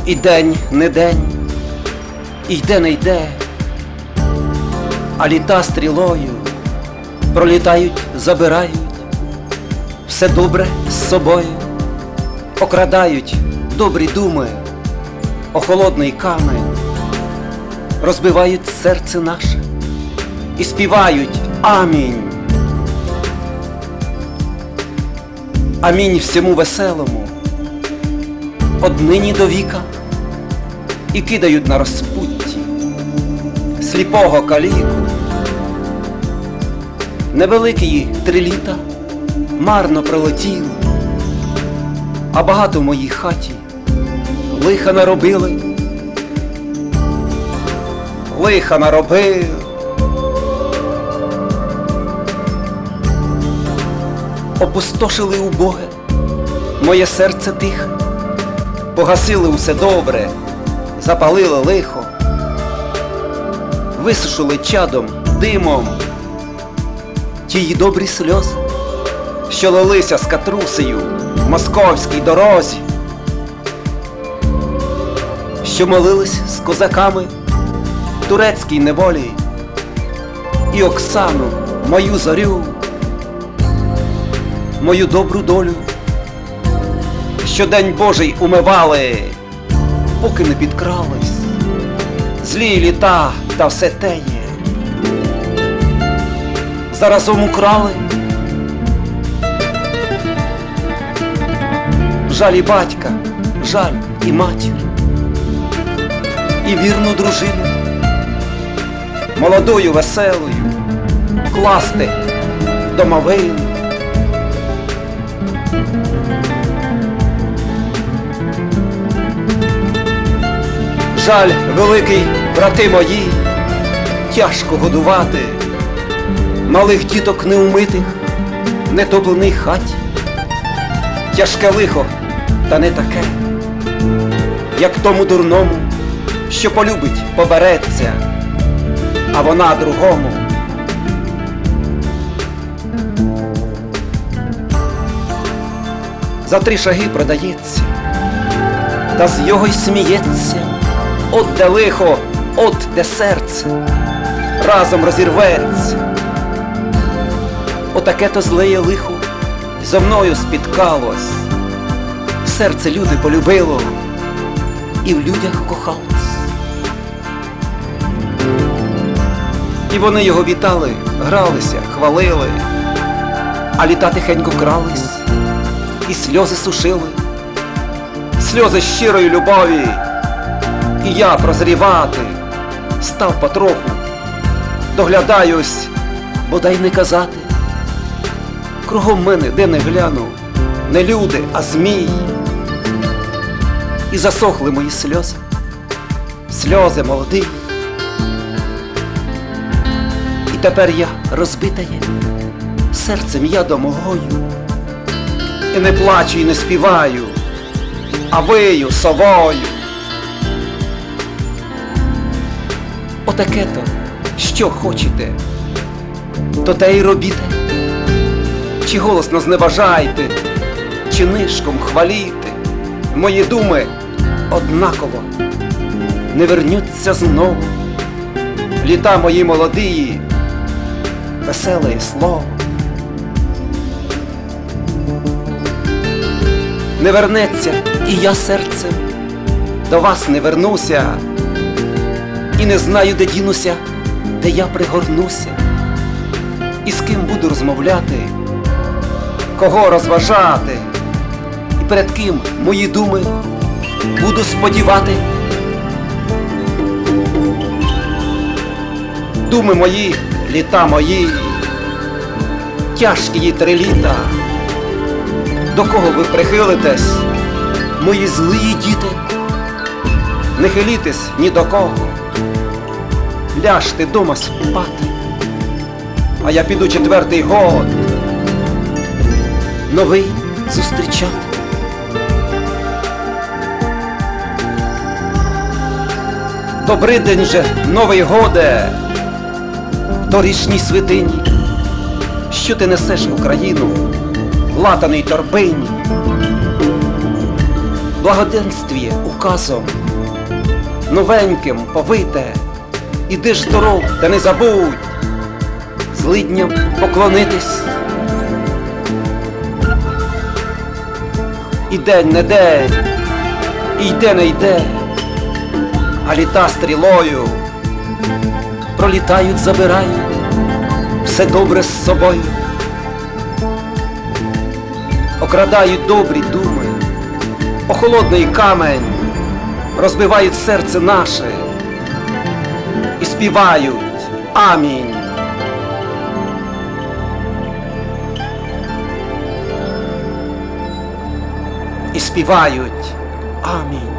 І день не день, і йде не йде, а літа стрілою пролітають, забирають все добре з собою, окрадають добрі думи, о холодний камень, розбивають серце наше і співають амінь. Амінь всьому веселому, однині до віка, і кидають на розпутті сліпого каліку. Невеликі 3 літа марно пролетіли, а багато в моїй хаті лиха наробили. Лиха наробили. Опустошили убоге моє серце тихе, погасили усе добре, запалили лихо, висушили чадом, димом тії добрі сльози, що лилися з катрусею в московській дорозі, що молились з козаками в турецькій неволі, і Оксану, мою зорю, мою добру долю, що день Божий умивали, поки не підкрались злі літа та все теє. Заразом украли жаль і батька, жаль і матір, і вірну дружину, молодою, веселою, класти домовину. Жаль великий, брати мої, тяжко годувати малих діток неумитих, нетопленій хаті. Тяжке лихо, та не таке, як тому дурному, що полюбить, побереться, а вона другому. За 3 шаги продається, та з його й сміється. От де лихо, от де серце разом розірветься. Отаке то злеє лихо зо мною спіткалось. Серце люди полюбило і в людях кохалось. І вони його вітали, гралися, хвалили, а літа тихенько крались і сльози сушили, сльози щирої любові. І я прозрівати став потроху, доглядаюсь, бодай не казати. Кругом мене, де не гляну, не люди, а змії. І засохли мої сльози, сльози молоді. І тепер я розбитає, серцем я домогою. І не плачу, і не співаю, а вию совою. Отаке-то, що хочете, то те й робіте. Чи голосно зневажайте, чи нишком хваліте. Мої думи однаково не вернуться знову. Літа мої молодії, веселе слово. Не вернеться і я серцем до вас не вернуся. І не знаю, де дінуся, де я пригорнуся, і з ким буду розмовляти, кого розважати, і перед ким мої думи буду сподівати. Думи мої, літа мої, тяжкі 3 літа. До кого ви прихилитесь, мої злії діти? Не хилітесь ні до кого. Ляжте дома спати, а я піду 4-й год новий зустрічати. Добрий день же, Новий годе, торішній святині, що ти несеш в Україну, латаний торбині. благоденствіє указом, новеньким повите, іди ж здоров, та не забудь злидням поклонитись. І день не день, і йде не йде, а літа стрілою пролітають, забирають все добре з собою. Окрадають добрі думи, о холодний камень розбивають серце наше і співають амінь. І співають амінь.